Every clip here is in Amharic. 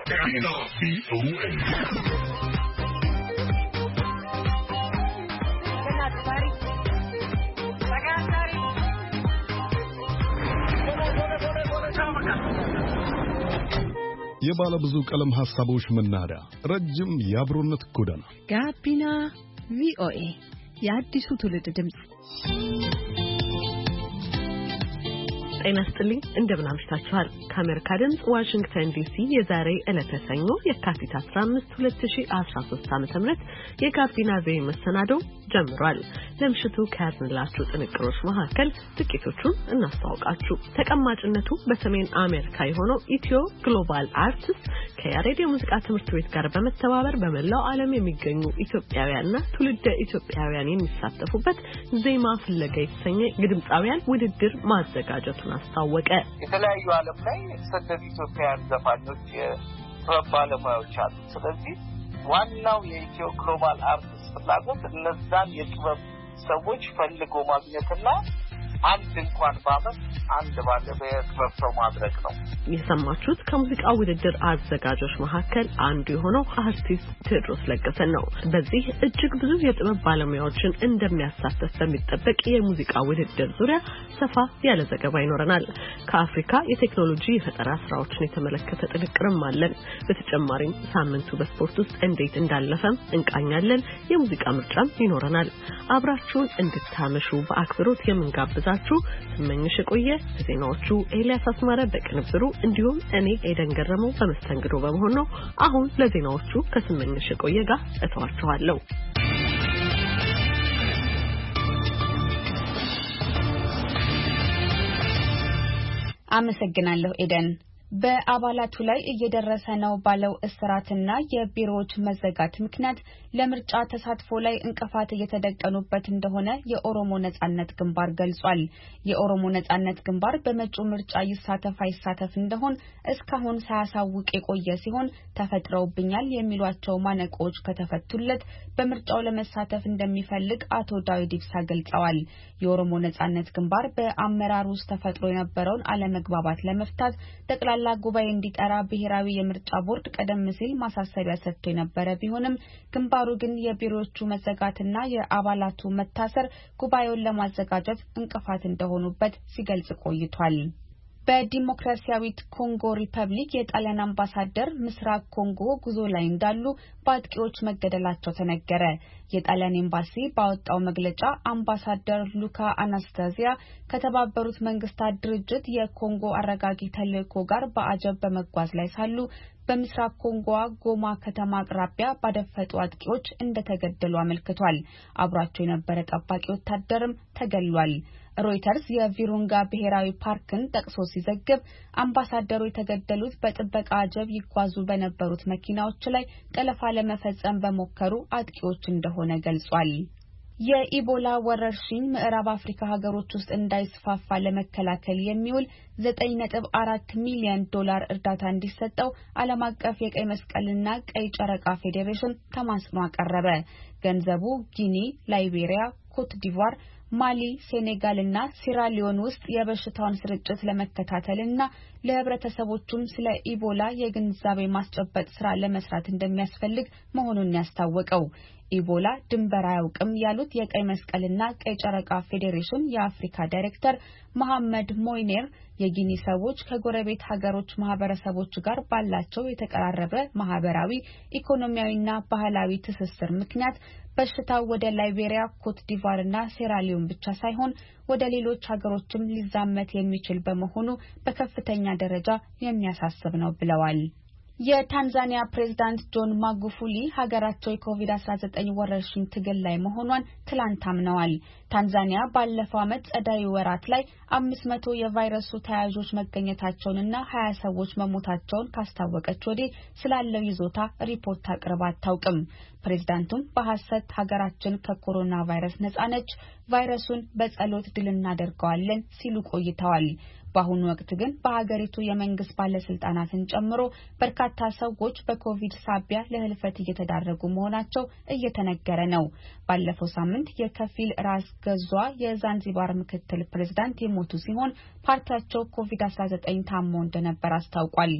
የባለ ብዙ ቀለም ሐሳቦች መናኸሪያ ረጅም የአብሮነት ጎዳና ጋቢና ቪኦኤ የአዲሱ ትውልድ ድምጽ። ጤና ይስጥልኝ እንደምን አምሽታችኋል። ከአሜሪካ ድምጽ ዋሽንግተን ዲሲ የዛሬ ዕለተ ሰኞ የካቲት 15 2013 ዓ.ም የጋቢና ቪኦኤ መሰናዶ ጀምሯል። ለምሽቱ ከያዝንላችሁ ጥንቅሮች መካከል ጥቂቶቹን እናስተዋውቃችሁ። ተቀማጭነቱ በሰሜን አሜሪካ የሆነው ኢትዮ ግሎባል አርትስ ከያሬድ የሙዚቃ ትምህርት ቤት ጋር በመተባበር በመላው ዓለም የሚገኙ ኢትዮጵያውያንና ትውልደ ኢትዮጵያውያን የሚሳተፉበት ዜማ ፍለጋ የተሰኘ የድምጻውያን ውድድር ማዘጋጀቱን አስታወቀ። የተለያዩ ዓለም ላይ የተሰደዱ ኢትዮጵያውያን ዘፋኞች የጥበብ ባለሙያዎች አሉ። ስለዚህ ዋናው የኢትዮ ግሎባል አርትስ ፍላጎት እነዛን የጥበብ ሰዎች ፈልጎ ማግኘትና አንድ እንኳን ባመት አንድ ባለሙያ ሰው ማድረግ ነው። የሰማችሁት ከሙዚቃ ውድድር አዘጋጆች መካከል አንዱ የሆነው አርቲስት ቴዎድሮስ ለገሰን ነው። በዚህ እጅግ ብዙ የጥበብ ባለሙያዎችን እንደሚያሳተፍ በሚጠበቅ የሙዚቃ ውድድር ዙሪያ ሰፋ ያለ ዘገባ ይኖረናል። ከአፍሪካ የቴክኖሎጂ የፈጠራ ስራዎችን የተመለከተ ጥንቅርም አለን። በተጨማሪም ሳምንቱ በስፖርት ውስጥ እንዴት እንዳለፈም እንቃኛለን። የሙዚቃ ምርጫም ይኖረናል። አብራችሁን እንድታመሹ በአክብሮት የምንጋብዛችሁ ስመኝሽ ቆየ፣ ዜናዎቹ ኤልያስ አስማረ በቅንብሩ እንዲሁም እኔ ኤደን ገረመው በመስተንግዶ በመሆን ነው። አሁን ለዜናዎቹ ከስመኝሽ ቆየ ጋር እተዋችኋለሁ። አመሰግናለሁ ኤደን። በአባላቱ ላይ እየደረሰ ነው ባለው እስራትና የቢሮዎች መዘጋት ምክንያት ለምርጫ ተሳትፎ ላይ እንቅፋት እየተደቀኑበት እንደሆነ የኦሮሞ ነጻነት ግንባር ገልጿል። የኦሮሞ ነጻነት ግንባር በመጪው ምርጫ ይሳተፍ አይሳተፍ እንደሆን እስካሁን ሳያሳውቅ የቆየ ሲሆን ተፈጥረውብኛል የሚሏቸው ማነቆች ከተፈቱለት በምርጫው ለመሳተፍ እንደሚፈልግ አቶ ዳዊት ኢብሳ ገልጸዋል። የኦሮሞ ነጻነት ግንባር በአመራር ውስጥ ተፈጥሮ የነበረውን አለመግባባት ለመፍታት ጠቅላላ ጉባኤ እንዲጠራ ብሔራዊ የምርጫ ቦርድ ቀደም ሲል ማሳሰቢያ ሰጥቶ የነበረ ቢሆንም ግንባሩ ግን የቢሮዎቹ መዘጋትና የአባላቱ መታሰር ጉባኤውን ለማዘጋጀት እንቅፋት እንደሆኑበት ሲገልጽ ቆይቷል። በዲሞክራሲያዊት ኮንጎ ሪፐብሊክ የጣሊያን አምባሳደር ምስራቅ ኮንጎ ጉዞ ላይ እንዳሉ በአጥቂዎች መገደላቸው ተነገረ። የጣሊያን ኤምባሲ ባወጣው መግለጫ አምባሳደር ሉካ አናስታዚያ ከተባበሩት መንግስታት ድርጅት የኮንጎ አረጋጊ ተልእኮ ጋር በአጀብ በመጓዝ ላይ ሳሉ በምስራቅ ኮንጎ ጎማ ከተማ አቅራቢያ ባደፈጡ አጥቂዎች እንደተገደሉ አመልክቷል። አብሯቸው የነበረ ጠባቂ ወታደርም ተገድሏል። ሮይተርስ የቪሩንጋ ብሔራዊ ፓርክን ጠቅሶ ሲዘግብ አምባሳደሩ የተገደሉት በጥበቃ አጀብ ይጓዙ በነበሩት መኪናዎች ላይ ጠለፋ ለመፈጸም በሞከሩ አጥቂዎች እንደሆነ ገልጿል። የኢቦላ ወረርሽኝ ምዕራብ አፍሪካ ሀገሮች ውስጥ እንዳይስፋፋ ለመከላከል የሚውል 9.4 ሚሊዮን ዶላር እርዳታ እንዲሰጠው ዓለም አቀፍ የቀይ መስቀልና ቀይ ጨረቃ ፌዴሬሽን ተማጽኖ አቀረበ። ገንዘቡ ጊኒ፣ ላይቤሪያ፣ ኮት ዲቯር፣ ማሊ፣ ሴኔጋልና ሲራሊዮን ውስጥ የበሽታውን ስርጭት ለመከታተልና ለህብረተሰቦቹም ስለ ኢቦላ የግንዛቤ ማስጨበጥ ስራ ለመስራት እንደሚያስፈልግ መሆኑን ያስታወቀው ኢቦላ ድንበር አያውቅም ያሉት የቀይ መስቀልና ቀይ ጨረቃ ፌዴሬሽን የአፍሪካ ዳይሬክተር መሐመድ ሞይኔር የጊኒ ሰዎች ከጎረቤት ሀገሮች ማህበረሰቦች ጋር ባላቸው የተቀራረበ ማህበራዊ፣ ኢኮኖሚያዊና ባህላዊ ትስስር ምክንያት በሽታው ወደ ላይቤሪያ፣ ኮት ዲቯርና ሴራሊዮን ብቻ ሳይሆን ወደ ሌሎች ሀገሮችም ሊዛመት የሚችል በመሆኑ በከፍተኛ ደረጃ የሚያሳስብ ነው ብለዋል። የታንዛኒያ ፕሬዝዳንት ጆን ማጉፉሊ ሀገራቸው የኮቪድ-19 ወረርሽኝ ትግል ላይ መሆኗን ትላንት አምነዋል። ታንዛኒያ ባለፈው ዓመት ጸደይ ወራት ላይ 500 የቫይረሱ ተያያዦች መገኘታቸውንና 20 ሰዎች መሞታቸውን ካስታወቀች ወዲህ ስላለው ይዞታ ሪፖርት አቅርባ አታውቅም። ፕሬዝዳንቱም በሐሰት ሀገራችን ከኮሮና ቫይረስ ነጻ ነች፣ ቫይረሱን በጸሎት ድል እናደርገዋለን ሲሉ ቆይተዋል። በአሁኑ ወቅት ግን በሀገሪቱ የመንግስት ባለስልጣናትን ጨምሮ በርካታ ሰዎች በኮቪድ ሳቢያ ለህልፈት እየተዳረጉ መሆናቸው እየተነገረ ነው። ባለፈው ሳምንት የከፊል ራስ ገዟ የዛንዚባር ምክትል ፕሬዝዳንት የሞቱ ሲሆን ፓርቲያቸው ኮቪድ-19 ታሞ እንደነበር አስታውቋል።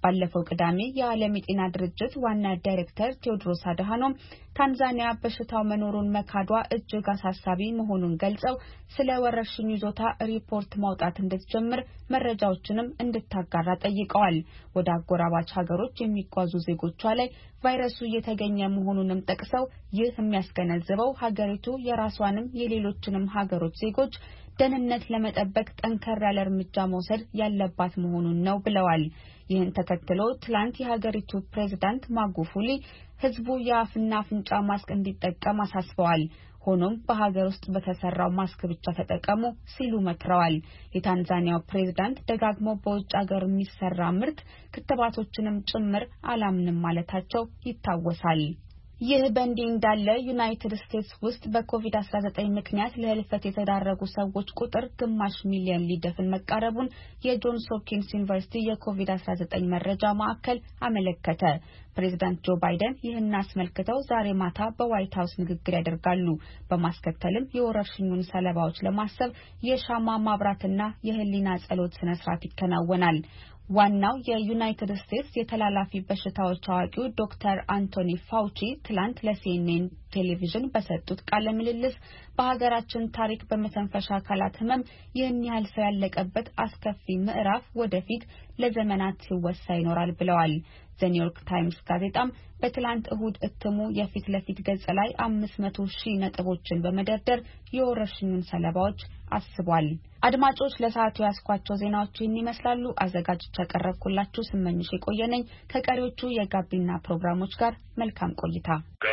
ባለፈው ቅዳሜ የዓለም የጤና ድርጅት ዋና ዳይሬክተር ቴዎድሮስ አድሃኖም ታንዛኒያ በሽታው መኖሩን መካዷ እጅግ አሳሳቢ መሆኑን ገልጸው ስለ ወረርሽኙ ይዞታ ሪፖርት ማውጣት እንድትጀምር መረጃዎችንም እንድታጋራ ጠይቀዋል። ወደ አጎራባች ሀገሮች የሚጓዙ ዜጎቿ ላይ ቫይረሱ እየተገኘ መሆኑንም ጠቅሰው ይህ የሚያስገነዝበው ሀገሪቱ የራሷንም የሌሎችንም ሀገሮች ዜጎች ደህንነት ለመጠበቅ ጠንከር ያለ እርምጃ መውሰድ ያለባት መሆኑን ነው ብለዋል። ይህን ተከትሎ ትላንት የሀገሪቱ ፕሬዝዳንት ማጉፉሊ ህዝቡ የአፍና አፍንጫ ማስክ እንዲጠቀም አሳስበዋል። ሆኖም በሀገር ውስጥ በተሰራው ማስክ ብቻ ተጠቀሙ ሲሉ መክረዋል። የታንዛኒያው ፕሬዝዳንት ደጋግሞ በውጭ ሀገር የሚሰራ ምርት ክትባቶችንም ጭምር አላምንም ማለታቸው ይታወሳል። ይህ በእንዲህ እንዳለ ዩናይትድ ስቴትስ ውስጥ በኮቪድ-19 ምክንያት ለህልፈት የተዳረጉ ሰዎች ቁጥር ግማሽ ሚሊዮን ሊደፍን መቃረቡን የጆንስ ሆፕኪንስ ዩኒቨርሲቲ የኮቪድ-19 መረጃ ማዕከል አመለከተ። ፕሬዝዳንት ጆ ባይደን ይህን አስመልክተው ዛሬ ማታ በዋይት ሀውስ ንግግር ያደርጋሉ። በማስከተልም የወረርሽኙን ሰለባዎች ለማሰብ የሻማ ማብራትና የህሊና ጸሎት ስነ ስርዓት ይከናወናል። ዋናው የዩናይትድ ስቴትስ የተላላፊ በሽታዎች አዋቂው ዶክተር አንቶኒ ፋውቺ ትላንት ለሲኤንኤን ቴሌቪዥን በሰጡት ቃለ ምልልስ በሀገራችን ታሪክ በመተንፈሻ አካላት ህመም ይህን ያህል ሰው ያለቀበት አስከፊ ምዕራፍ ወደፊት ለዘመናት ሲወሳ ይኖራል ብለዋል። ዘኒውዮርክ ታይምስ ጋዜጣም በትላንት እሁድ እትሙ የፊት ለፊት ገጽ ላይ 500,000 ነጥቦችን በመደርደር የወረርሽኙን ሰለባዎች አስቧል። አድማጮች ለሰዓቱ ያስኳቸው ዜናዎች ይህን ይመስላሉ። አዘጋጅቼ ያቀረብኩላችሁ ስመኝሽ የቆየነኝ ከቀሪዎቹ የጋቢና ፕሮግራሞች ጋር መልካም ቆይታ።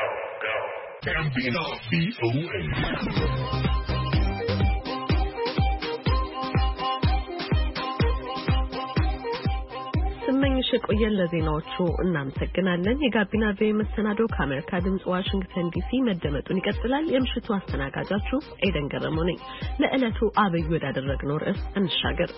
ስመኝሽ የቆየን ለዜናዎቹ እናመሰግናለን። የጋቢና ቪኦኤ መሰናዶ ከአሜሪካ ድምጽ ዋሽንግተን ዲሲ መደመጡን ይቀጥላል። የምሽቱ አስተናጋጃችሁ ኤደን ገረመው ነኝ። ለዕለቱ አብይ ወዳደረግነው ርዕስ እንሻገር።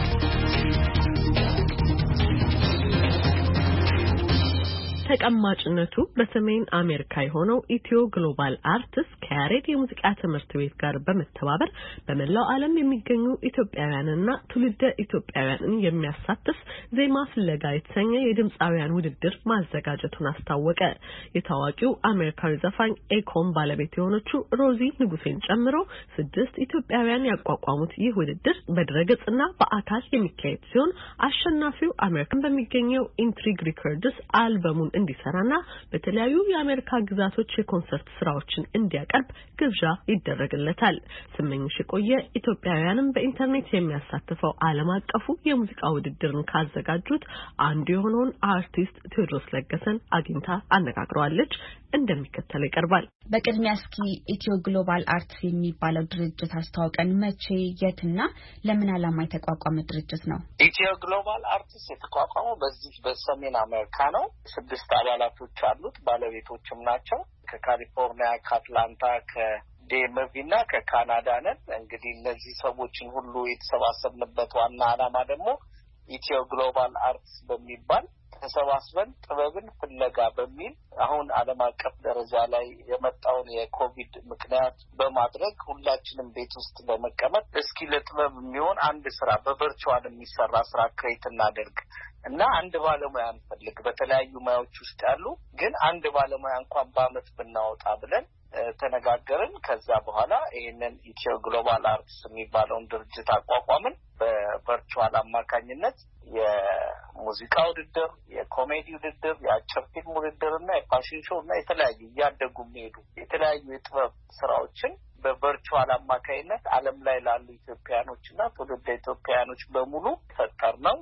ተቀማጭነቱ በሰሜን አሜሪካ የሆነው ኢትዮ ግሎባል አርትስ ከያሬድ የሙዚቃ ትምህርት ቤት ጋር በመተባበር በመላው ዓለም የሚገኙ ኢትዮጵያውያንና ትውልደ ኢትዮጵያውያንን የሚያሳትፍ ዜማ ፍለጋ የተሰኘ የድምጻውያን ውድድር ማዘጋጀቱን አስታወቀ። የታዋቂው አሜሪካዊ ዘፋኝ ኤኮን ባለቤት የሆነችው ሮዚ ንጉሴን ጨምሮ 6 ኢትዮጵያውያን ያቋቋሙት ይህ ውድድር በድረገጽና በአካል የሚካሄድ ሲሆን አሸናፊው አሜሪካን በሚገኘው ኢንትሪግ ሪከርድስ አልበሙን እንዲሰራና በተለያዩ የአሜሪካ ግዛቶች የኮንሰርት ስራዎችን እንዲያቀርብ ግብዣ ይደረግለታል። ስመኝሽ የቆየ ኢትዮጵያውያንን በኢንተርኔት የሚያሳትፈው ዓለም አቀፉ የሙዚቃ ውድድርን ካዘጋጁት አንዱ የሆነውን አርቲስት ቴዎድሮስ ለገሰን አግኝታ አነጋግረዋለች። እንደሚከተለው ይቀርባል። በቅድሚያ እስኪ ኢትዮ ግሎባል አርትስ የሚባለው ድርጅት አስተዋውቀን። መቼ፣ የትና ለምን ዓላማ የተቋቋመ ድርጅት ነው? ኢትዮ ግሎባል አርትስ የተቋቋመው በዚህ በሰሜን አሜሪካ ነው። 6 አባላቶች አሉት፣ ባለቤቶችም ናቸው። ከካሊፎርኒያ፣ ከአትላንታ፣ ከዴንቨር እና ከካናዳ ነን። እንግዲህ እነዚህ ሰዎችን ሁሉ የተሰባሰብንበት ዋና ዓላማ ደግሞ ኢትዮ ግሎባል አርትስ በሚባል ተሰባስበን ጥበብን ፍለጋ በሚል አሁን ዓለም አቀፍ ደረጃ ላይ የመጣውን የኮቪድ ምክንያት በማድረግ ሁላችንም ቤት ውስጥ በመቀመጥ እስኪ ለጥበብ የሚሆን አንድ ስራ በቨርቹዋል የሚሰራ ስራ ክሬት እናደርግ እና አንድ ባለሙያ እንፈልግ። በተለያዩ ሙያዎች ውስጥ ያሉ ግን አንድ ባለሙያ እንኳን በአመት ብናወጣ ብለን ተነጋገርን። ከዛ በኋላ ይሄንን ኢትዮ ግሎባል አርትስ የሚባለውን ድርጅት አቋቋምን። በቨርቹዋል አማካኝነት የሙዚቃ ውድድር፣ የኮሜዲ ውድድር፣ የአጭር ፊልም ውድድር እና የፋሽን ሾው እና የተለያዩ እያደጉ የሚሄዱ የተለያዩ የጥበብ ስራዎችን በቨርቹዋል አማካኝነት ዓለም ላይ ላሉ ኢትዮጵያኖች እና ትውልደ ኢትዮጵያኖች በሙሉ ፈጠር ነው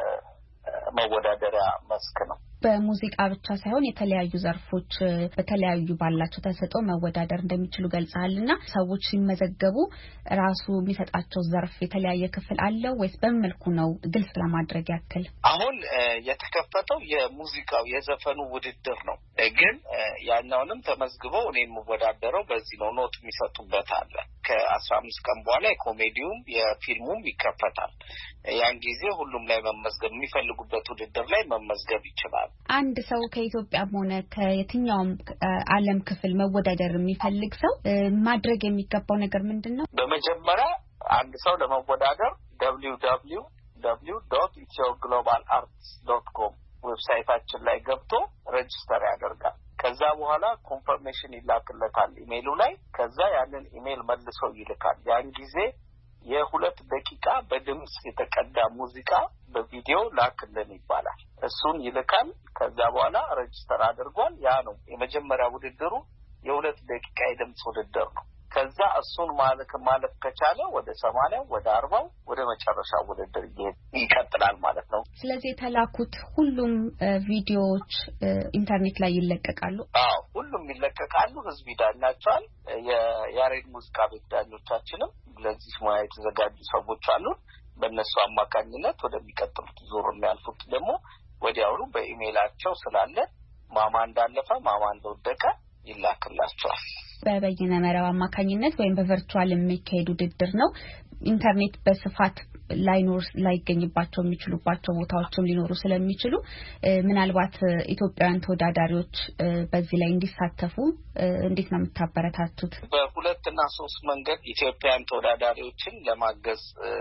የመወዳደሪያ መስክ ነው። በሙዚቃ ብቻ ሳይሆን የተለያዩ ዘርፎች በተለያዩ ባላቸው ተሰጥኦ መወዳደር እንደሚችሉ ገልጸሃልና ሰዎች ሲመዘገቡ ራሱ የሚሰጣቸው ዘርፍ የተለያየ ክፍል አለው ወይስ በመልኩ ነው? ግልጽ ለማድረግ ያክል አሁን የተከፈተው የሙዚቃው የዘፈኑ ውድድር ነው። ግን ያኛውንም ተመዝግበው እኔ የምወዳደረው በዚህ ነው። ኖት የሚሰጡበት አለ። ከ15 ቀን በኋላ የኮሜዲውም የፊልሙም ይከፈታል። ያን ጊዜ ሁሉም ላይ መመዝገብ የሚፈልጉበት ውድድር ላይ መመዝገብ ይችላል። አንድ ሰው ከኢትዮጵያም ሆነ ከየትኛውም ዓለም ክፍል መወዳደር የሚፈልግ ሰው ማድረግ የሚገባው ነገር ምንድነው? በመጀመሪያ አንድ ሰው ለመወዳደር www www.ethioglobal.arts.com ዌብሳይታችን ላይ ገብቶ ሬጅስተር ያደርጋል። ከዛ በኋላ ኮንፈርሜሽን ይላክለታል ኢሜይሉ ላይ። ከዛ ያንን ኢሜይል መልሶ ይልካል። ያን ጊዜ የ2 ደቂቃ በድምጽ የተቀዳ ሙዚቃ በቪዲዮ ላክልን ይባላል። እሱን ይልካል። ከዛ በኋላ ሬጅስተር አድርጓል። ያ ነው የመጀመሪያ ውድድሩ። የ2 ደቂቃ የድምጽ ውድድር ነው። ከዛ እሱን ማለፍ ከቻለ ወደ 80 ወደ 40 ወደ መጨረሻው ውድድር ይቀጥላል ማለት ነው። ስለዚህ የተላኩት ሁሉም ቪዲዮዎች ኢንተርኔት ላይ ይለቀቃሉ? አዎ ሁሉም ይለቀቃሉ። ህዝብ ይዳኛቸዋል። የያሬድ ሙዚቃ ቤት ዳኞቻችንም ለዚህ ሙያ የተዘጋጁ ሰዎች አሉ። በእነሱ አማካኝነት ወደሚቀጥሉት ዙር የሚያልፉት ደግሞ ወዲያውኑ በኢሜይላቸው ስላለ ማማ እንዳለፈ ማማ እንደወደቀ ይላክላቸዋል። በበይነ መረብ አማካኝነት ወይም በቨርቹዋል የሚካሄድ ውድድር ነው። ኢንተርኔት በስፋት ላይገኝባቸው የሚችሉባቸው ቦታዎችም ሊኖሩ ስለሚችሉ ምናልባት ኢትዮጵያውያን ተወዳዳሪዎች በዚህ ላይ እንዲሳተፉ እንዴት ነው የምታበረታቱት? በ2 እና 3 መንገድ ኢትዮጵያውያን ተወዳዳሪዎችን ለማገዝ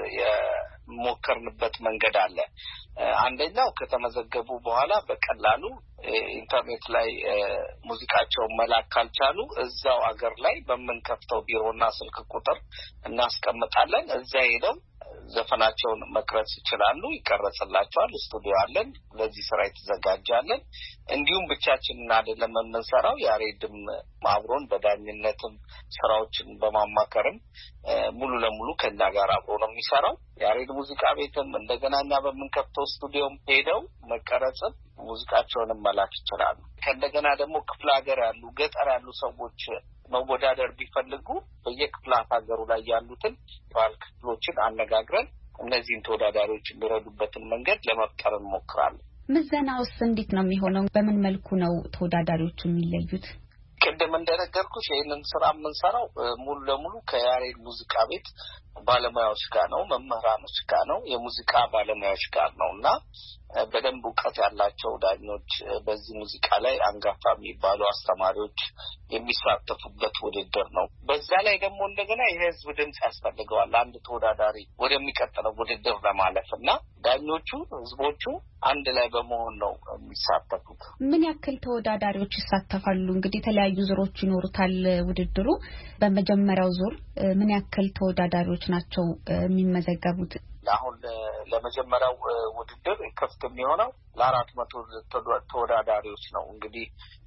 የሞከርንበት መንገድ አለ። አንደኛው ከተመዘገቡ በኋላ በቀላሉ ኢንተርኔት ላይ ሙዚቃቸውን መላክ ካልቻሉ እዛው አገር ላይ በመንከፍተው ቢሮና ስልክ ቁጥር እናስቀምጣለን። እዛ ሄደው ዘፈናቸውን መቅረጽ ይችላሉ። ይቀርጽላቸዋል። ስቱዲዮ አለን። ለዚህ ስራ የተዘጋጃለን። እንዲሁም ብቻችንን አይደለም የምንሰራው። ያሬድም አብሮን በዳኝነትም ስራዎችን በማማከርም ሙሉ ለሙሉ ከኛ ጋር አብሮ ነው የሚሰራው። ያሬድ ሙዚቃ ቤትም እንደገናኛ በመንከፍተው ስቱዲዮም ሄደው መቀረጽም ሙዚቃቸውንም መላክ ይችላሉ። ከእንደገና ደግሞ ክፍለ ሀገር ያሉ ገጠር ያሉ ሰዎች መወዳደር ቢፈልጉ በየክፍላት ሀገሩ ላይ ያሉትን ባል ክፍሎችን አነጋግረን እነዚህን ተወዳዳሪዎች የሚረዱበትን መንገድ ለመፍጠር እንሞክራለን። ምዘናውስ እንዴት ነው የሚሆነው? በምን መልኩ ነው ተወዳዳሪዎች የሚለዩት? ቅድም እንደነገርኩሽ ይሄንን ስራ የምንሰራው ሙሉ ለሙሉ ከያሬድ ሙዚቃ ቤት ባለሙያዎች ጋር ነው፣ መምህራኖች ጋር ነው፣ የሙዚቃ ባለሙያዎች ጋር ነውና በደንብ ዕውቀት ያላቸው ዳኞች በዚህ ሙዚቃ ላይ አንጋፋ የሚባሉ አስተማሪዎች የሚሳተፉበት ውድድር ነው። በዛ ላይ ደግሞ እንደገና የህዝብ ድምጽ ያስፈልገዋል አንድ ተወዳዳሪ ወደሚቀጥለው ውድድር ለማለፍና ዳኞቹ ህዝቦቹ አንድ ላይ በመሆን ነው የሚሳተፉት። ምን ያክል ተወዳዳሪዎች ይሳተፋሉ? እንግዲህ የተለያዩ ዙሮች ይኖሩታል ውድድሩ። በመጀመሪያው ዙር ምን ያክል ተወዳዳሪዎች ናቸው የሚመዘገቡት? አሁን ለመጀመሪያው ውድድር ክፍት የሚሆነው ለ400 ተወዳዳሪዎች ነው። እንግዲህ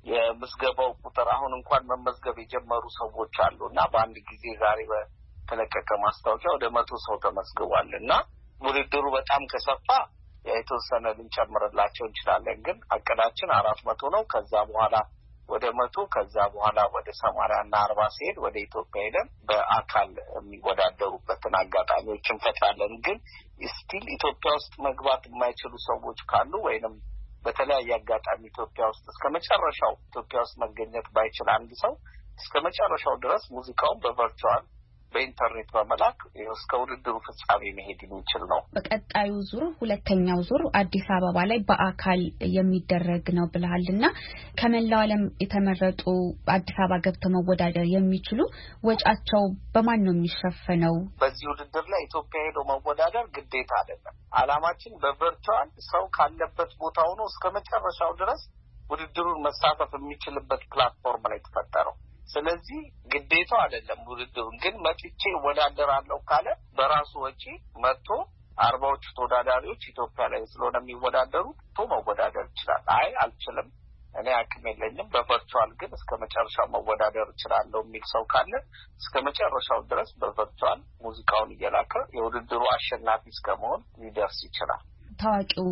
የምዝገባው ቁጥር አሁን እንኳን መመዝገብ የጀመሩ ሰዎች አሉና በአንድ ጊዜ ዛሬ በተለቀቀ ማስታወቂያ ወደ 100 ሰው ተመዝግቧልና ውድድሩ በጣም ከሰፋ የተወሰነ ልንጨምርላቸው እንችላለን። ግን አቀዳችን 400 ነው። ከዛ በኋላ ወደ 100 ከዛ በኋላ ወደ 80 እና 40 ሲሄድ ወደ ኢትዮጵያ ሄደን በአካል የሚወዳደሩበትን አጋጣሚዎች እንፈጥራለን። ግን ስቲል ኢትዮጵያ ውስጥ መግባት የማይችሉ ሰዎች ካሉ ወይንም በተለያየ አጋጣሚ ኢትዮጵያ ውስጥ እስከመጨረሻው ኢትዮጵያ ውስጥ መገኘት ባይችል አንድ ሰው እስከመጨረሻው ድረስ ሙዚቃውን በቨርቹዋል በኢንተርኔት በመላክ እስከ ውድድሩ ፍጻሜ መሄድ የሚችል ነው። በቀጣዩ ዙር ሁለተኛው ዙር አዲስ አበባ ላይ በአካል የሚደረግ ነው ብለሃልና ከመላው ዓለም የተመረጡ አዲስ አበባ ገብተው መወዳደር የሚችሉ ወጫቸው በማን ነው የሚሸፈነው? በዚህ ውድድር ላይ ኢትዮጵያ ሄዶ መወዳደር ግዴታ አይደለም። አላማችን በቨርቹዋል ሰው ካለበት ቦታ ሆኖ እስከመጨረሻው ድረስ ውድድሩን መሳተፍ የሚችልበት ፕላትፎርም ላይ ተፈጠረው። ስለዚህ ግዴታው አይደለም። ውድድሩን ግን መጥቼ ወዳደራለሁ ካለ በራሱ ወጪ መጥቶ 40ዎቹ ተወዳዳሪዎች ኢትዮጵያ ላይ ስለሆነ የሚወዳደሩት መወዳደር ይችላል። አይ አልችልም፣ እኔ አቅም የለኝም፣ በቨርቹዋል ግን እስከመጨረሻው መወዳደር እችላለሁ የሚል ሰው ካለ እስከመጨረሻው ድረስ በቨርቹዋል ሙዚቃውን እየላከ የውድድሩ አሸናፊ እስከመሆን ሊደርስ ይችላል። ታዋቂው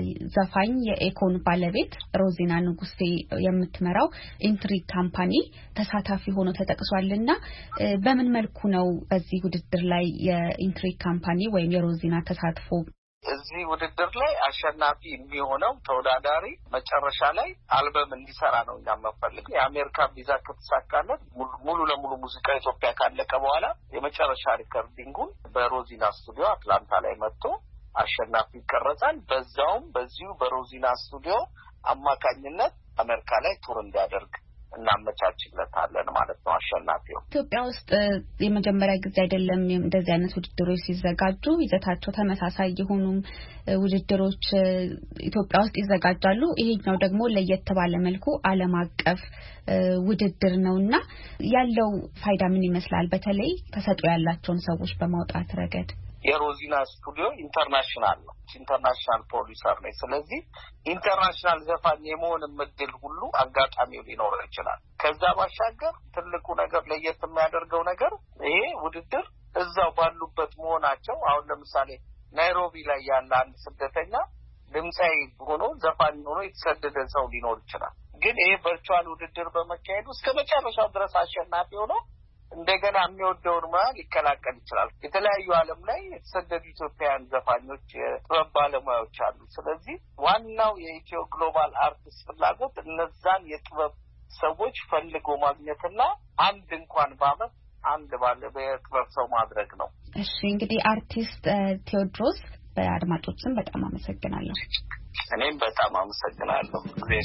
ዘፋኝ የኤኮን ባለቤት ሮዚና ንጉሴ የምትመራው ኢንትሪግ ካምፓኒ ተሳታፊ ሆኖ ተጠቅሷልና በምን መልኩ ነው በዚህ ውድድር ላይ የኢንትሪግ ካምፓኒ ወይም የሮዚና ተሳትፎ? እዚህ ውድድር ላይ አሸናፊ የሚሆነው ተወዳዳሪ መጨረሻ ላይ አልበም እንዲሰራ ነው እኛ የምንፈልገው። የአሜሪካ ቪዛ ከተሳካለት ሙሉ ለሙሉ ሙዚቃ ኢትዮጵያ ካለቀ በኋላ የመጨረሻ ሪከርዲንጉን በሮዚና ስቱዲዮ አትላንታ ላይ መጥቶ አሸናፊ ይቀረጻል። በዛውም በዚሁ በሮዚና ስቱዲዮ አማካኝነት አሜሪካ ላይ ቱር እንዲያደርግ እናመቻችለታለን ማለት ነው አሸናፊው። ኢትዮጵያ ውስጥ የመጀመሪያ ጊዜ አይደለም እንደዚህ አይነት ውድድሮች ሲዘጋጁ ይዘታቸው ተመሳሳይ የሆኑ ውድድሮች ኢትዮጵያ ውስጥ ይዘጋጃሉ። ይሄኛው ደግሞ ለየት ባለ መልኩ ዓለም አቀፍ ውድድር ነውና ያለው ፋይዳ ምን ይመስላል? በተለይ ተሰጥኦ ያላቸውን ሰዎች በማውጣት ረገድ የሮዚና ስቱዲዮ ኢንተርናሽናል ነው፣ ኢንተርናሽናል ፕሮዲዩሰር ነው። ስለዚህ ኢንተርናሽናል ዘፋኝ የመሆን እድል ሁሉ አጋጣሚው ሊኖር ይችላል። ከዛ ባሻገር ትልቁ ነገር ለየት የሚያደርገው ነገር ይሄ ውድድር እዛው ባሉበት መሆናቸው። አሁን ለምሳሌ ናይሮቢ ላይ ያለ አንድ ስደተኛ ድምጻዊ ሆኖ ዘፋኝ ሆኖ የተሰደደ ሰው ሊኖር ይችላል። ግን ይሄ ቨርቹዋል ውድድር በመካሄዱ እስከ መጨረሻው ድረስ አሸናፊ ሆኖ እንደገና የሚወደውን ሙያ ሊቀላቀል ይችላል። የተለያዩ ዓለም ላይ የተሰደዱ ኢትዮጵያውያን ዘፋኞች የጥበብ ባለሙያዎች አሉ። ስለዚህ ዋናው የኢትዮ ግሎባል አርቲስት ፍላጎት እነዛን የጥበብ ሰዎች ፈልጎ ማግኘትና አንድ እንኳን በዓመት አንድ የጥበብ ሰው ማድረግ ነው። እሺ እንግዲህ አርቲስት ቴዎድሮስ በአድማጮችም በጣም አመሰግናለሁ። እኔም በጣም አመሰግናለሁ።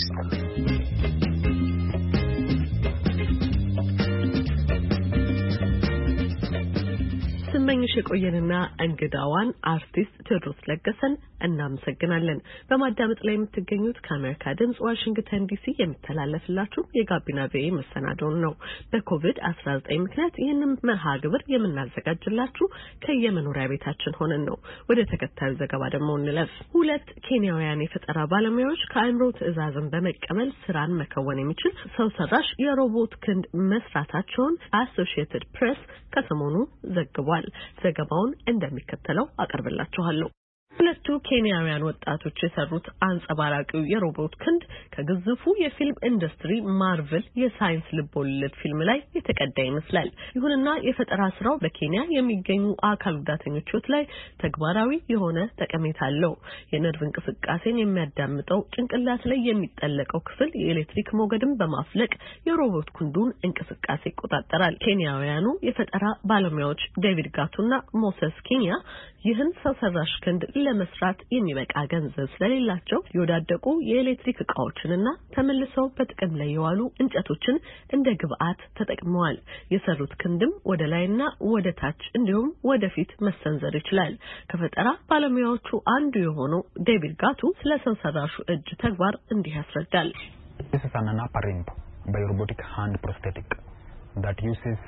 ስመኝሽ የቆየንና እንግዳዋን አርቲስት ቴዎድሮስ ለገሰን እናመሰግናለን። በማዳመጥ ላይ የምትገኙት ከአሜሪካ ድምጽ ዋሽንግተን ዲሲ የሚተላለፍላችሁ የጋቢና ቪኦኤ መሰናዶን ነው። በኮቪድ-19 ምክንያት ይህንን መርሃ ግብር የምናዘጋጅላችሁ ከየመኖሪያ ቤታችን ሆነን ነው። ወደ ተከታዩ ዘገባ ደግሞ እንለፍ። 2 ኬንያውያን የፈጠራ ባለሙያዎች ከአእምሮ ትዕዛዝን በመቀበል ስራን መከወን የሚችል ሰው ሰራሽ የሮቦት ክንድ መስራታቸውን አሶሺየትድ ፕሬስ ከሰሞኑ ዘግቧል። ዘገባውን እንደሚከተለው አቀርብላችኋለሁ። 2 ኬንያውያን ወጣቶች የሰሩት አንጸባራቂው የሮቦት ክንድ ከግዙፉ የፊልም ኢንዱስትሪ ማርቨል የሳይንስ ልቦለድ ፊልም ላይ የተቀዳ ይመስላል። ይሁንና የፈጠራ ስራው በኬንያ የሚገኙ አካል ጉዳተኞች ሕይወት ላይ ተግባራዊ የሆነ ጠቀሜታ አለው። የነርቭ እንቅስቃሴን የሚያዳምጠው ጭንቅላት ላይ የሚጠለቀው ክፍል የኤሌክትሪክ ሞገድን በማፍለቅ የሮቦት ክንዱን እንቅስቃሴ ይቆጣጠራል። ኬንያውያኑ የፈጠራ ባለሙያዎች ዴቪድ ጋቱና ሞሰስ ኪኒያ ይህን ሰው ሰራሽ ክንድ ለመስራት የሚበቃ ገንዘብ ስለሌላቸው የወዳደቁ የኤሌክትሪክ እቃዎችንና ተመልሰው በጥቅም ላይ የዋሉ እንጨቶችን እንደ ግብአት ተጠቅመዋል። የሰሩት ክንድም ወደ ላይና ወደ ታች እንዲሁም ወደፊት መሰንዘር ይችላል። ከፈጠራ ባለሙያዎቹ አንዱ የሆነው ዴቪድ ጋቱ ስለ ሰው ሰራሹ እጅ ተግባር እንዲህ ያስረዳል። This is an upper limb biorobotic hand prosthetic that uses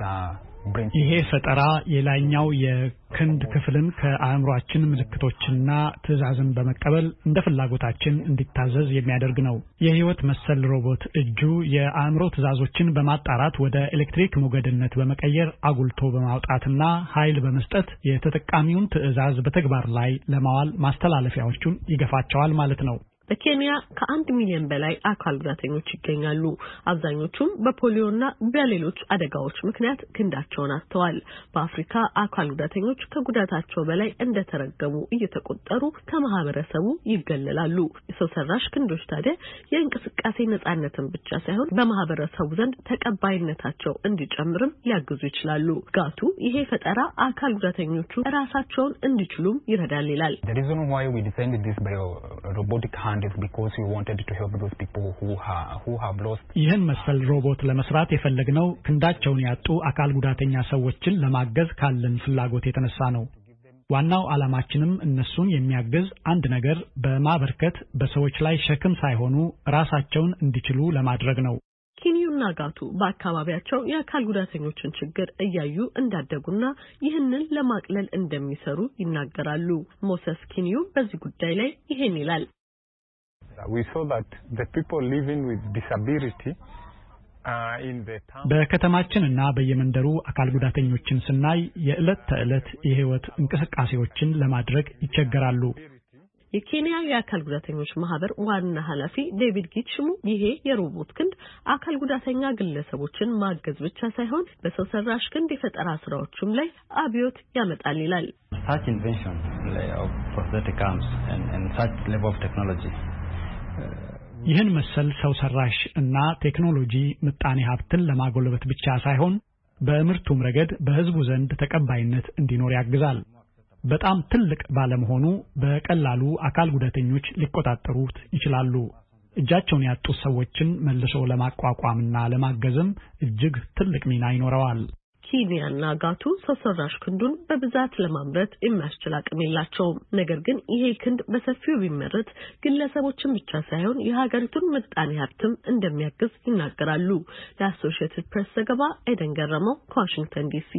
ይሄ ፈጠራ የላይኛው የክንድ ክፍልን ከአእምሮአችን ምልክቶችና ትዕዛዝን በመቀበል እንደ ፍላጎታችን እንዲታዘዝ የሚያደርግ ነው። የህይወት መሰል ሮቦት እጁ የአእምሮ ትዕዛዞችን በማጣራት ወደ ኤሌክትሪክ ሞገድነት በመቀየር አጉልቶ በማውጣትና ኃይል በመስጠት የተጠቃሚውን ትዕዛዝ በተግባር ላይ ለማዋል ማስተላለፊያዎቹን ይገፋቸዋል ማለት ነው። በኬንያ ከ1 ሚሊዮን በላይ አካል ጉዳተኞች ይገኛሉ። አብዛኞቹም በፖሊዮና በሌሎች አደጋዎች ምክንያት ክንዳቸውን አጥተዋል። በአፍሪካ አካል ጉዳተኞች ከጉዳታቸው በላይ እንደተረገሙ እየተቆጠሩ ከማህበረሰቡ ይገለላሉ። የሰው ሰራሽ ክንዶች ታዲያ የእንቅስቃሴ ነጻነትን ብቻ ሳይሆን በማህበረሰቡ ዘንድ ተቀባይነታቸው እንዲጨምርም ሊያግዙ ይችላሉ። ጋቱ ይሄ ፈጠራ አካል ጉዳተኞቹ ራሳቸውን እንዲችሉም ይረዳል ይላል። The reason why we designed this robotic hand is because we wanted to help those people who have lost. ይህን መሰል ሮቦት ለመስራት የፈለግነው ክንዳቸውን ያጡ አካል ጉዳተኛ ሰዎችን ለማገዝ ካለን ፍላጎት የተነሳ ነው። ዋናው ዓላማችንም እነሱን የሚያግዝ አንድ ነገር በማበርከት በሰዎች ላይ ሸክም ሳይሆኑ ራሳቸውን እንዲችሉ ለማድረግ ነው። ኪኒዩና ጋቱ በአካባቢያቸው የአካል ጉዳተኞችን ችግር እያዩ እንዳደጉና ይህንን ለማቅለል እንደሚሰሩ ይናገራሉ። ሞሰስ ኪኒዩ በዚህ ጉዳይ ላይ ይሄን ይላል። We saw that the people living with disability in the town በከተማችንና በየመንደሩ አካል ጉዳተኞችን ስናይ የዕለት ተዕለት የህይወት እንቅስቃሴዎችን ለማድረግ ይቸገራሉ። የኬንያ የአካል ጉዳተኞች ማህበር ዋና ኃላፊ ዴቪድ ጊችሙ ይሄ የሮቦት ክንድ አካል ጉዳተኛ ግለሰቦችን ማገዝ ብቻ ሳይሆን በሰው ሰራሽ ክንድ የፈጠራ ስራዎችም ላይ አብዮት ያመጣል ይላል። Such invention of prosthetic arms and such level of technology ይህን መሰል ሰው ሰራሽ እና ቴክኖሎጂ ምጣኔ ሀብትን ለማጎልበት ብቻ ሳይሆን በምርቱም ረገድ በህዝቡ ዘንድ ተቀባይነት እንዲኖር ያግዛል። በጣም ትልቅ ባለመሆኑ በቀላሉ አካል ጉዳተኞች ሊቆጣጠሩት ይችላሉ። እጃቸውን ያጡ ሰዎችን መልሶ ለማቋቋምና ለማገዝም እጅግ ትልቅ ሚና ይኖረዋል። ኬንያና ጋቱ ሰው ሰራሽ ክንዱን በብዛት ለማምረት የሚያስችል አቅም የላቸውም። ነገር ግን ይሄ ክንድ በሰፊው ቢመረት ግለሰቦችን ብቻ ሳይሆን የሀገሪቱን ምጣኔ ሀብትም እንደሚያግዝ ይናገራሉ። ለአሶሺየትድ ፕሬስ ዘገባ ኤደን ገረመው ከዋሽንግተን ዲሲ።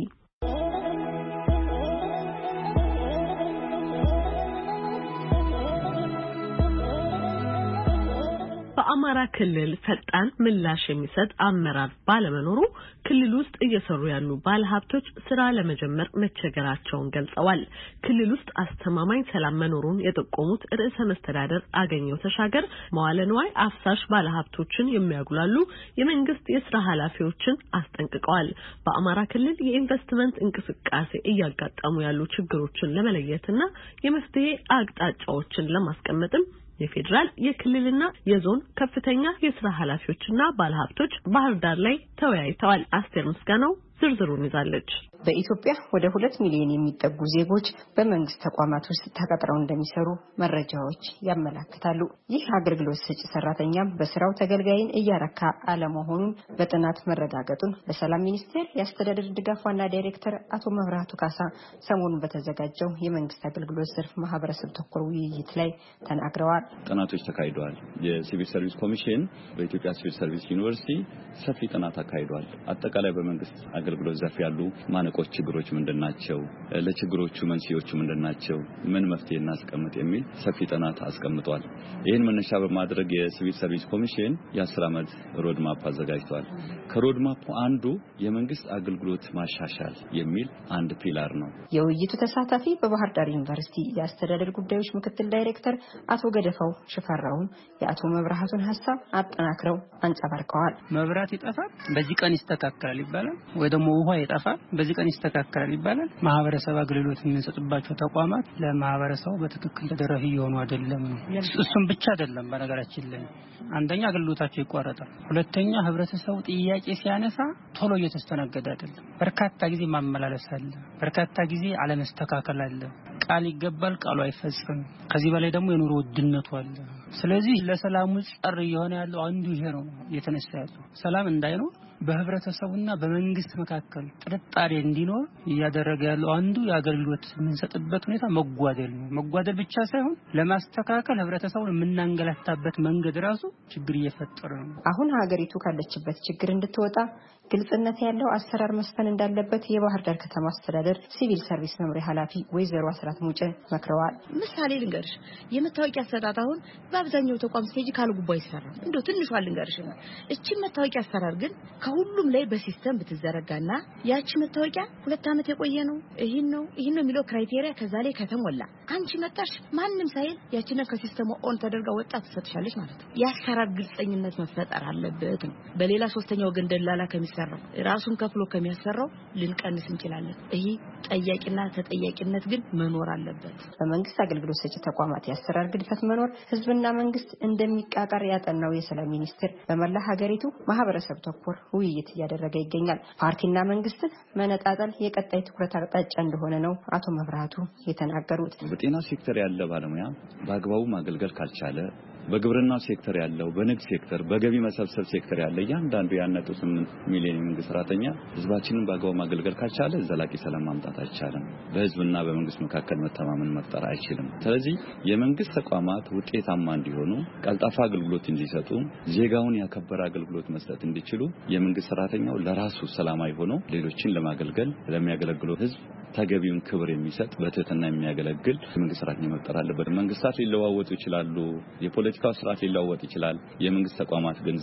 በአማራ ክልል ፈጣን ምላሽ የሚሰጥ አመራር ባለመኖሩ ክልል ውስጥ እየሰሩ ያሉ ባለሀብቶች ስራ ለመጀመር መቸገራቸውን ገልጸዋል። ክልል ውስጥ አስተማማኝ ሰላም መኖሩን የጠቆሙት ርዕሰ መስተዳደር አገኘው ተሻገር መዋለ ንዋይ አፍሳሽ ባለሀብቶችን የሚያጉላሉ የመንግስት የስራ ኃላፊዎችን አስጠንቅቀዋል። በአማራ ክልል የኢንቨስትመንት እንቅስቃሴ እያጋጠሙ ያሉ ችግሮችን ለመለየትና የመፍትሄ አቅጣጫዎችን ለማስቀመጥም የፌደራል የክልልና የዞን ከፍተኛ የስራ ኃላፊዎችና ባለሀብቶች ባህር ዳር ላይ ተወያይተዋል። አስቴር ምስጋናው ዝርዝሩን ይዛለች። በኢትዮጵያ ወደ 2 ሚሊዮን የሚጠጉ ዜጎች በመንግስት ተቋማት ውስጥ ተቀጥረው እንደሚሰሩ መረጃዎች ያመለክታሉ። ይህ አገልግሎት ሰጪ ሰራተኛም በስራው ተገልጋይን እያረካ አለመሆኑን በጥናት መረጋገጡን በሰላም ሚኒስቴር የአስተዳደር ድጋፍ ዋና ዳይሬክተር አቶ መብራቱ ካሳ ሰሞኑን በተዘጋጀው የመንግስት አገልግሎት ዘርፍ ማህበረሰብ ተኮር ውይይት ላይ ተናግረዋል። ጥናቶች ተካሂደዋል። የሲቪል ሰርቪስ ኮሚሽን በኢትዮጵያ ሲቪል ሰርቪስ ዩኒቨርሲቲ ሰፊ ጥናት አካሂዷል። አጠቃላይ በመንግስት አገልግሎት ዘርፍ ያሉ ማነቆች ችግሮች ምንድናቸው? ለችግሮቹ መንስኤዎቹ ምንድናቸው? ምን መፍትሄ እናስቀምጥ የሚል ሰፊ ጥናት አስቀምጧል። ይህን መነሻ በማድረግ የሲቪል ሰርቪስ ኮሚሽን የ10 ዓመት ሮድማፕ አዘጋጅቷል። ከሮድማፑ አንዱ የመንግስት አገልግሎት ማሻሻል የሚል አንድ ፒላር ነው። የውይይቱ ተሳታፊ በባህር ዳር ዩኒቨርሲቲ የአስተዳደር ጉዳዮች ምክትል ዳይሬክተር አቶ ገደፋው ሽፈራውን የአቶ መብራቱን ሐሳብ አጠናክረው አንጸባርቀዋል። መብራት ይጠፋል፣ በዚህ ቀን ይስተካከላል ይባላል፣ ወይ ደግሞ ውሃ ይጠፋል፣ በዚህ ቀን ይስተካከላል ይባላል። ማህበረሰብ አገልግሎት የሚሰጥባቸው ተቋማት ለማህበረሰቡ በትክክል ተደራሽ እየሆኑ አይደለም። እሱም ብቻ አይደለም፣ በነገራችን ላይ አንደኛ አገልግሎታቸው ይቋረጣል፣ ሁለተኛ ህብረተሰቡ ጥያቄ ሲያነሳ ቶሎ እየተስተናገደ አይደለም። በርካታ ጊዜ ማመላለስ አለ፣ በርካታ ጊዜ አለመስተካከል አለ። ቃል ይገባል፣ ቃሉ አይፈጽም። ከዚህ በላይ ደግሞ የኑሮ ውድነቱ አለ። ስለዚህ ለሰላሙ ጸር እየሆነ ያለው አንዱ ይሄ ነው። የተነሳ ያለው ሰላም እንዳይኖር በህብረተሰቡና በመንግስት መካከል ጥርጣሬ እንዲኖር እያደረገ ያለው አንዱ የአገልግሎት የምንሰጥበት ሁኔታ መጓደል ነው። መጓደል ብቻ ሳይሆን ለማስተካከል ህብረተሰቡን የምናንገላታበት መንገድ ራሱ ችግር እየፈጠረ ነው። አሁን ሀገሪቱ ካለችበት ችግር እንድትወጣ ግልጽነት ያለው አሰራር መስፈን እንዳለበት የባህር ዳር ከተማ አስተዳደር ሲቪል ሰርቪስ መምሪያ ኃላፊ ወይዘሮ አስራት ሙጬ መክረዋል። ምሳሌ ልንገርሽ፣ የመታወቂያ አሰራር አሁን በአብዛኛው ተቋም ስቴጅ ካልጉባ ይሰራል። እንደው ትንሿ ልንገርሽ ነው። እቺ መታወቂያ አሰራር ግን ከሁሉም ላይ በሲስተም ብትዘረጋና ያቺ መታወቂያ 2 ዓመት የቆየ ነው ይሄን ነው የሚለው ክራይቴሪያ ከዛ ላይ ከተሞላ አንቺ መጣሽ ማንንም ሳይል ያቺን ከሲስተሙ ኦን ተደርጋ ወጣት ትሰጥሻለች ማለት ነው። የአሰራር ግልጽኝነት መፈጠር አለበት ነው። በሌላ ሶስተኛ ወገን ደላላ ከሚሰራው ራሱን ከፍሎ ከሚያሰራው ልንቀንስ እንችላለን። ይሄ ጠያቂና ተጠያቂነት ግን መኖር አለበት። በመንግስት አገልግሎት ሰጪ ተቋማት የአሰራር ግድፈት መኖር ህዝብና መንግስት እንደሚቃቃር ያጠናው የሰላም ሚኒስቴር በመላ ሀገሪቱ ማህበረሰብ ተኮር ውይይት እያደረገ ይገኛል። ፓርቲና መንግስትን መነጣጠል የቀጣይ ትኩረት አቅጣጫ እንደሆነ ነው አቶ መብራቱ የተናገሩት። በጤና ሴክተር ያለ ባለሙያ በአግባቡ ማገልገል ካልቻለ፣ በግብርና ሴክተር ያለው፣ በንግድ ሴክተር፣ በገቢ መሰብሰብ ሴክተር ያለ ያንዳንዱ ያነጡ 8 ሚሊዮን መንግስት ሰራተኛ ህዝባችንን በአግባቡ ማገልገል ካልቻለ ዘላቂ ሰላም ማምጣት አይቻልም። በህዝብና በመንግስት መካከል መተማመን መፍጠር አይችልም። ስለዚህ የመንግስት ተቋማት ውጤታማ እንዲሆኑ፣ ቀልጣፋ አገልግሎት እንዲሰጡ፣ ዜጋውን ያከበረ አገልግሎት መስጠት እንዲችሉ የመንግስት ሰራተኛው ለራሱ ሰላማዊ ሆኖ ሌሎችን ለማገልገል ለሚያገለግለው ህዝብ ተገቢውን ክብር የሚሰጥ በትህትና የሚያገለግል መንግስት ሰራተኛ መፍጠር አለበት። መንግስታት ሊለዋወጡ ይችላሉ፣ የፖለቲካው ስርዓት ሊለዋወጥ ይችላል። የመንግስት ተቋማት ግን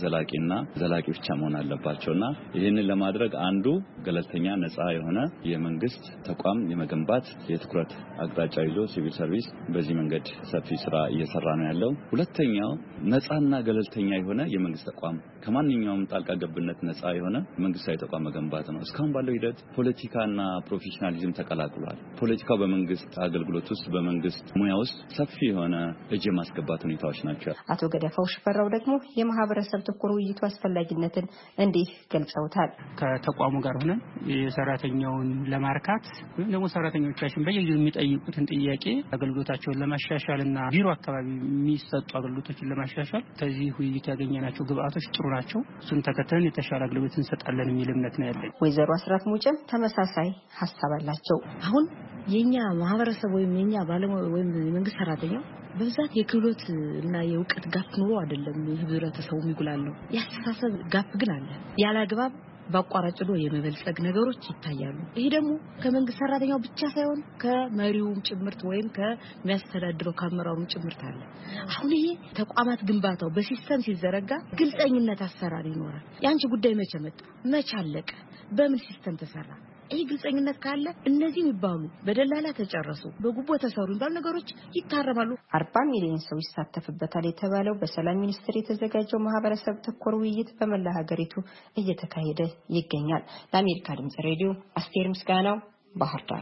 ዘላቂ ብቻ መሆን አለባቸውና ይህንን ለማድረግ አንዱ ገለልተኛ ነፃ የሆነ የመንግስት ተቋም የመገንባት የትኩረት አቅጣጫ ይዞ ሲቪል ሰርቪስ በዚህ መንገድ ሰፊ ስራ እየሰራ ነው ያለው። ሁለተኛው ነፃና ገለልተኛ የሆነ የመንግስት ተቋም ከማንኛውም ጣልቃ ገብነት ነፃ የሆነ መንግስታዊ ተቋም መገንባት ነው። እስካሁን ባለው ሂደት ፖለቲካና ፕሮፌሽናሊዝም ተቀላቅሏል። ፖለቲካው በመንግስት አገልግሎት ውስጥ በመንግስት ሙያ ውስጥ ሰፊ የሆነ እጅ ማስገባት ሁኔታዎች ናቸው። አቶ ገደፋው ሽፈራው ደግሞ የማህበረሰብ ተኮር ውይይቱ አስፈላጊነትን እንዲህ ገልጸውታል። ከተቋሙ ጋር ሆነን የሰራተኛውን ለማርካት ደግሞ ሰራተኞቻችን በየጊዜው የሚጠይቁትን ጥያቄ አገልግሎታቸውን ለማሻሻልና ቢሮ አካባቢ የሚሰጡ አገልግሎቶችን ለማሻሻል ከዚህ ውይይት ያገኘናቸው ግብአቶች ጥሩ ናቸው። እሱን ተከትለን የተሻለ አገልግሎት እንሰጣለን የሚል እምነት ነው ያለኝ። ወይዘሮ አስራት ሙጭም ተመሳሳይ ሀሳብ አላቸው። አሁን የኛ ማህበረሰብ ወይም የኛ ባለሙያ ወይም የመንግስት ሰራተኛው በዛት የክህሎት እና የእውቀት ጋፕ ኑሮ አይደለም ህብረተሰቡ የሚጉላለው ያስተሳሰብ ጋፕ ግን አለ። ያላግባብ ባቋራጭዶ የመበልጸግ ነገሮች ይታያሉ። ይሄ ደግሞ ከመንግስት ሰራተኛው ብቻ ሳይሆን ከመሪውም ጭምርት ወይም ከሚያስተዳድረው ካመራሩም ጭምርት አለ። አሁን ይሄ ተቋማት ግንባታው በሲስተም ሲዘረጋ ግልጸኝነት አሰራር ይኖራል። ያንቺ ጉዳይ መቼ መጣ፣ መቼ አለቀ፣ በምን ሲስተም ተሰራ፣ ይሄ ግልጸኝነት ካለ እነዚህ የሚባሉ በደላላ ተጨረሱ በጉቦ ተሰሩ የሚባሉ ነገሮች ይታረማሉ። 40 ሚሊዮን ሰው ይሳተፍበታል የተባለው በሰላም ሚኒስቴር የተዘጋጀው ማህበረሰብ ተኮር ውይይት በመላ ሀገሪቱ እየተካሄደ ይገኛል። ለአሜሪካ ድምጽ ሬዲዮ አስቴር ምስጋናው ባህር ዳር።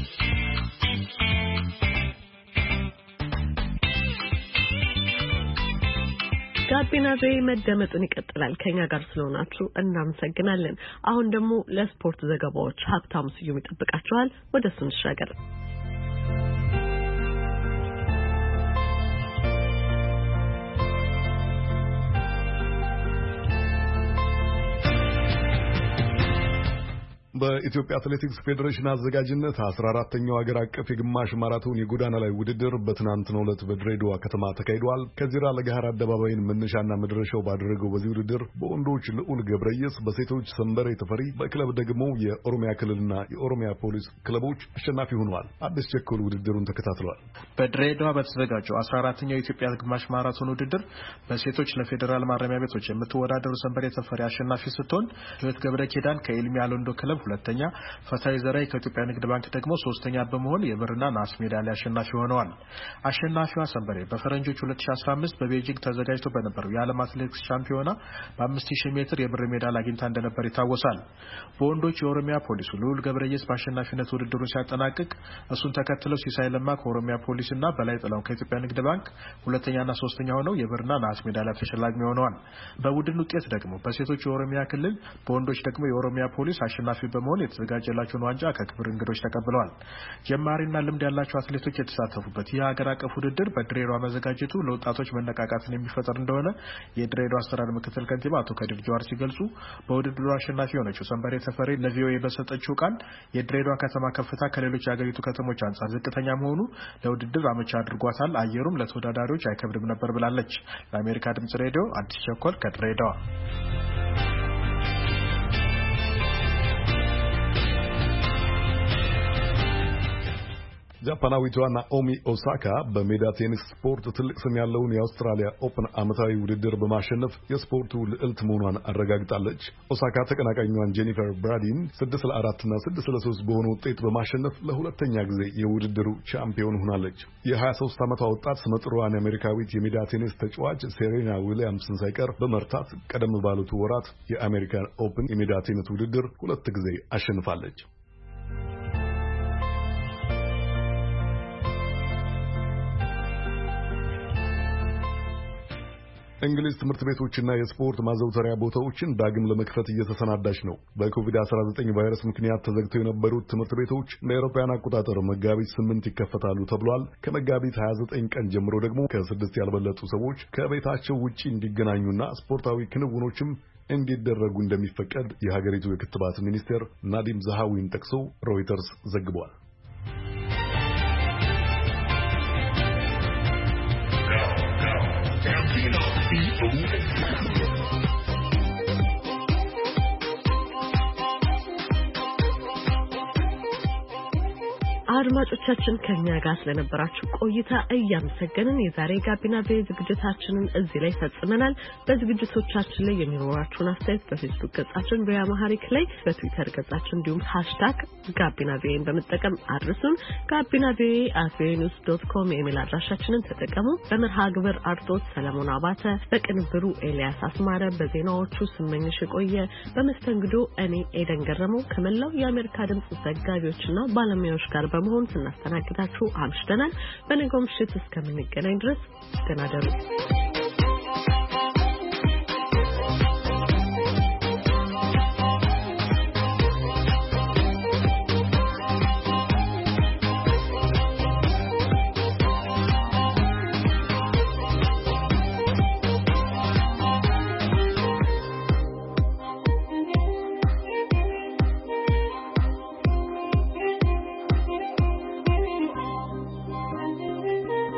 ጋቢና ዘይ መደመጡን ይቀጥላል። ከኛ ጋር ስለሆናችሁ እናመሰግናለን። አሁን ደግሞ ለስፖርት ዘገባዎች ሀብታሙ ስዩም ይጠብቃችኋል። ወደሱ እንሻገር። በኢትዮጵያ አትሌቲክስ ፌዴሬሽን አዘጋጅነት 14ኛው ሀገር አቀፍ የግማሽ ማራቶን የጎዳና ላይ ውድድር በትናንትናው ዕለት በድሬዳዋ ከተማ ተካሂዷል። ከዚራ ለገሃር አደባባይን መነሻና መድረሻው ባደረገው በዚህ ውድድር በወንዶች ልዑል ገብረየስ፣ በሴቶች ሰንበሬ ተፈሪ፣ በክለብ ደግሞ የኦሮሚያ ክልልና የኦሮሚያ ፖሊስ ክለቦች አሸናፊ ሆነዋል። አዲስ ቸኮል ውድድሩን ተከታትሏል። በድሬዳዋ በተዘጋጀው 14ኛው የኢትዮጵያ ግማሽ ማራቶን ውድድር በሴቶች ለፌዴራል ማረሚያ ቤቶች የምትወዳደሩ ሰንበሬ ተፈሪ አሸናፊ ስትሆን ህይወት ገብረ ኪዳን ከኤልሚ አሎንዶ ክለብ ሁለተኛ፣ ፈታይ ዘራይ ከኢትዮጵያ ንግድ ባንክ ደግሞ ሶስተኛ በመሆን የብርና ናስ ሜዳሊያ አሸናፊ ሆነዋል። አሸናፊዋ ሰንበሬ በፈረንጆች 2015 በቤጂንግ ተዘጋጅቶ በነበረው የዓለም አትሌቲክስ ሻምፒዮና በ5000 ሜትር የብር ሜዳሊያ አግኝታ እንደነበር ይታወሳል። በወንዶች የኦሮሚያ ፖሊስ ልዑል ገብረየስ በአሸናፊነት ውድድሩን ሲያጠናቅቅ እሱን ተከትለው ሲሳይ ለማ ከኦሮሚያ ፖሊስና በላይ ጥላው ከኢትዮጵያ ንግድ ባንክ ሁለተኛና ሶስተኛ ሆነው የብርና ናስ ሜዳሊያ ተሸላሚ ሆነዋል። በቡድን ውጤት ደግሞ በሴቶች የኦሮሚያ ክልል፣ በወንዶች ደግሞ የኦሮሚያ ፖሊስ አሸናፊ በመሆን የተዘጋጀላቸውን ዋንጫ ከክብር እንግዶች ተቀብለዋል። ጀማሪና ልምድ ያላቸው አትሌቶች የተሳተፉበት ይህ ሀገር አቀፍ ውድድር በድሬዳዋ መዘጋጀቱ ለወጣቶች መነቃቃትን የሚፈጥር እንደሆነ የድሬዳዋ አስተዳደር ምክትል ከንቲባ አቶ ከድር ጀዋር ሲገልጹ፣ በውድድሩ አሸናፊ የሆነችው ሰንበሬ ተፈሪ ለቪኦኤ በሰጠችው ቃል የድሬዳዋ ከተማ ከፍታ ከሌሎች የሀገሪቱ ከተሞች አንጻር ዝቅተኛ መሆኑ ለውድድር አመቺ አድርጓታል፣ አየሩም ለተወዳዳሪዎች አይከብድም ነበር ብላለች። ለአሜሪካ ድምጽ ሬዲዮ አዲስ ቸኮል ከድሬዳዋ። ጃፓናዊቷ ናኦሚ ኦሳካ በሜዳ ቴኒስ ስፖርት ትልቅ ስም ያለውን የአውስትራሊያ ኦፕን ዓመታዊ ውድድር በማሸነፍ የስፖርቱ ልዕልት መሆኗን አረጋግጣለች። ኦሳካ ተቀናቃኟን ጄኒፈር ብራዲን 6-4 እና 6-3 በሆነ ውጤት በማሸነፍ ለሁለተኛ ጊዜ የውድድሩ ቻምፒዮን ሆናለች። የ23 ዓመቷ ወጣት ስመጥሯን አሜሪካዊት የሜዳ ቴኒስ ተጫዋች ሴሬና ዊሊያምስን ሳይቀር በመርታት ቀደም ባሉት ወራት የአሜሪካን ኦፕን የሜዳ ቴኒስ ውድድር 2 ጊዜ አሸንፋለች። እንግሊዝ ትምህርት ቤቶችና የስፖርት ማዘውተሪያ ቦታዎችን ዳግም ለመክፈት እየተሰናዳች ነው። በኮቪድ-19 ቫይረስ ምክንያት ተዘግተው የነበሩት ትምህርት ቤቶች ለአውሮፓውያን አቆጣጠር መጋቢት 8 ይከፈታሉ ተብሏል። ከመጋቢት 29 ቀን ጀምሮ ደግሞ ከ6 ያልበለጡ ሰዎች ከቤታቸው ውጪ እንዲገናኙና ስፖርታዊ ክንውኖችም እንዲደረጉ እንደሚፈቀድ የሀገሪቱ የክትባት ሚኒስቴር ናዲም ዛሃዊን ጠቅሶ ሮይተርስ ዘግቧል። አድማጮቻችን ከኛ ጋር ስለነበራችሁ ቆይታ እያመሰገንን የዛሬ ጋቢና ዝግጅታችንን እዚህ ላይ ፈጽመናል። በዝግጅቶቻችን ላይ የሚኖራችሁን አስተያየት በፌስቡክ ገጻችን በያማሃሪክ ላይ በትዊተር ገጻችን እንዲሁም #ጋቢናቪን በመጠቀም አድርሱን። gabinavi@voanews.com የኢሜል አድራሻችንን ተጠቀሙ። በመርሃ ግብር አርቶት ሰለሞን አባተ፣ በቅንብሩ ኤልያስ አስማረ፣ በዜናዎቹ ስመኝሽ ቆየ፣ በመስተንግዶ እኔ ኤደን ገረመው ከመላው የአሜሪካ ድምጽ ዘጋቢዎችና ባለሙያዎች ጋር በመሆን ስናስተናግዳችሁ አምሽተናል። በነገው ምሽት እስከምንገናኝ ድረስ ደህና ደሩ።